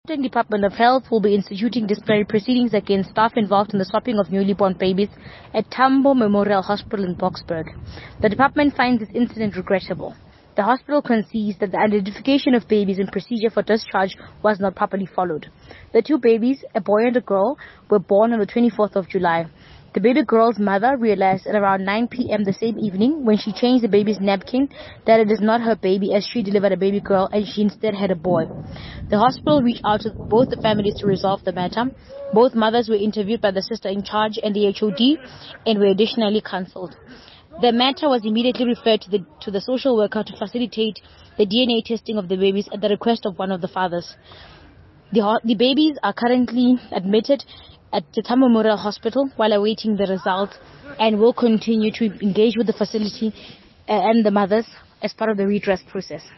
The Department of Health will be instituting disciplinary proceedings against staff involved in the swapping of newly born babies at Tambo Memorial Hospital in Boksburg. The department finds this incident regrettable. The hospital concedes that the identification of babies and procedure for discharge was not properly followed. The two babies, a boy and a girl, were born on the 24th of July. The baby girl's mother realized at around 9 p.m. the same evening, when she changed the baby's napkin, that it is not her baby, as she delivered a baby girl and she instead had a boy. The hospital reached out to both the families to resolve the matter. Both mothers were interviewed by the sister in charge and the HOD and were additionally cancelled. The matter was immediately referred to the social worker to facilitate the DNA testing of the babies at the request of one of the fathers. The babies are currently admitted at the Tambo Memorial Hospital while awaiting the results, and will continue to engage with the facility and the mothers as part of the redress process.